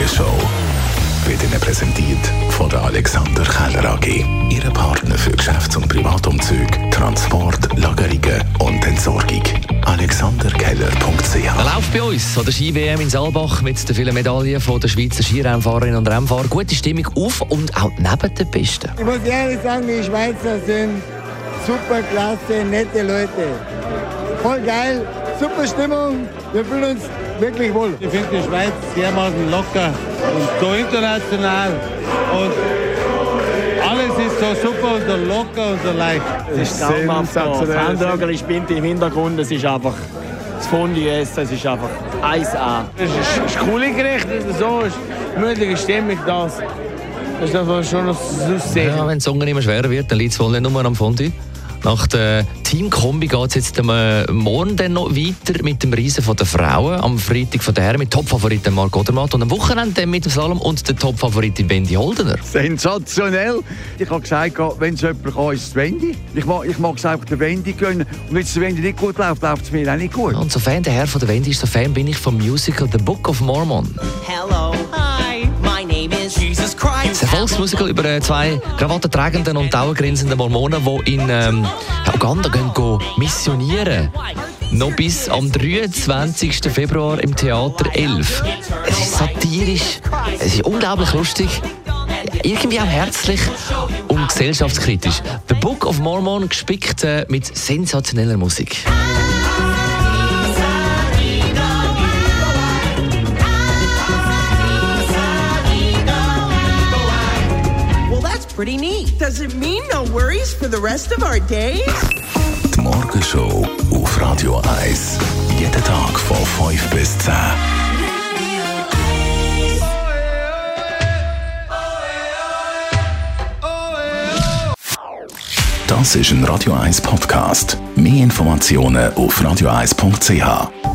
Morgenshow wird Ihnen präsentiert von der Alexander Keller AG. Ihre Partner für Geschäfts- und Privatumzüge, Transport, Lagerungen und Entsorgung. alexanderkeller.ch. Er läuft bei uns an der Ski-WM in Saalbach mit den vielen Medaillen von der Schweizer Skirennfahrerinnen und Rennfahrer. Gute Stimmung auf und auch neben den Pisten. Ich muss ehrlich sagen, die Schweizer sind super klasse, nette Leute. Voll geil, super Stimmung, wir fühlen uns wirklich wohl. Ich finde die Schweiz dermaßen locker und so international und alles ist so super und so locker und so leicht. Es ist traumhaft. Das Handwerkerli spinnt im Hintergrund, es ist einfach das Fondue essen, es ist einfach 1A. Es ist coole Gerichte, so ist gemütliche Stimmung das. Das darf man schon noch sehen. Ja, wenn das Hunger immer schwerer wird, dann liegt es wohl nicht nur am Fondue. Nach der Teamkombi geht es jetzt morgen dann noch weiter mit dem Riesen von der Frauen. Am Freitag von der Herren mit Topfavoriten Marc Odermatt und am Wochenende mit dem Slalom und der Topfavoritin Wendy Holdener. Sensationell! Ich habe gesagt, wenn es jemand kann, ist es Wendy. Ich mag es einfach der Wendy gönnen. Und wenn es der Wendy nicht gut läuft, läuft es mir auch nicht gut. Und so Fan der Herr von der Wendy ist, so Fan bin ich vom Musical The Book of Mormon. Hello, hi, my name is Jesus Christ. Das Erfolgsmusical über zwei krawattentragenden und dauergrinsenden Mormonen, die in Uganda gehen missionieren. Noch bis am 23. Februar im Theater 11. Es ist satirisch, es ist unglaublich lustig, irgendwie auch herzlich und gesellschaftskritisch. The Book of Mormon gespickt mit sensationeller Musik. Pretty neat. Does it mean no worries for the rest of our days? Die Morgenshow auf Radio 1. Jeden Tag von 5 bis 10. Das ist ein Radio 1 Podcast. Mehr Informationen auf radio1.ch.